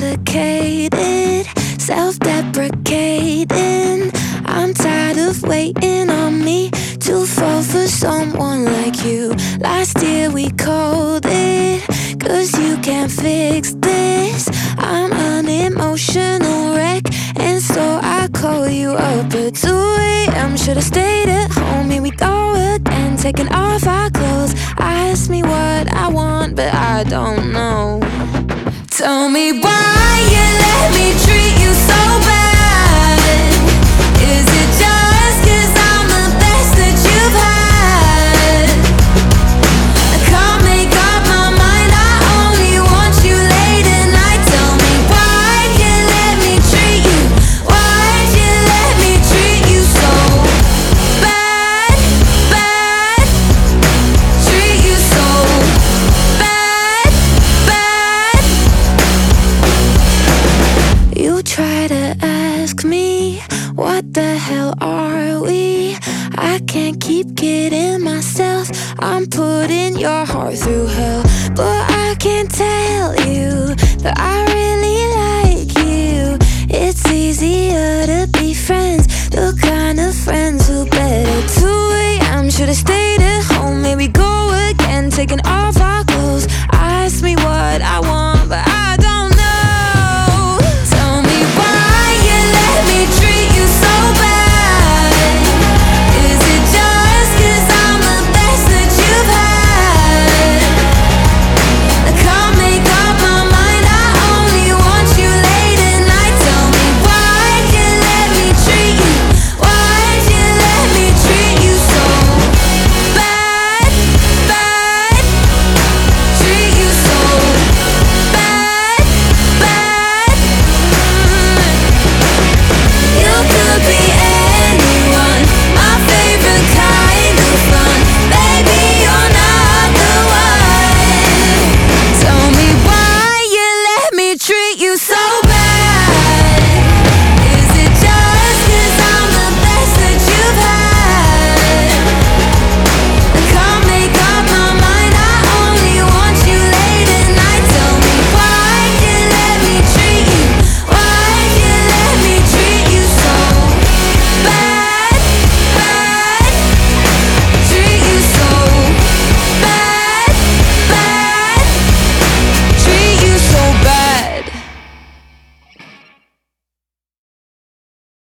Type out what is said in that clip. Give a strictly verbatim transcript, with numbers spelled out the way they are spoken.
complicated, self-deprecating. I'm tired of waiting on me to fall for someone like you. Last year we called it, cause you can't fix this. I'm an emotional wreck, and so I call you up at two a m Should've stayed at home, here we go again, taking off our clothes. Ask me what I want, but I don't know. Tell me why you let me treat you so bad. Is it just cause I'm the best that you've had? I can't make up my mind, I only want you late at night. Tell me why'd you let me treat you, why'd you let me treat you so bad, bad? Treat you so bad, bad. You try to ask me, what the hell are we? I can't keep kidding myself, I'm putting your heart through hell. But I can't tell you that I really like you. It's easier to be friends, the kind of friends who bet at two a m Should've stayed at home, here we go again, taking off our clothes. Ask me what I want,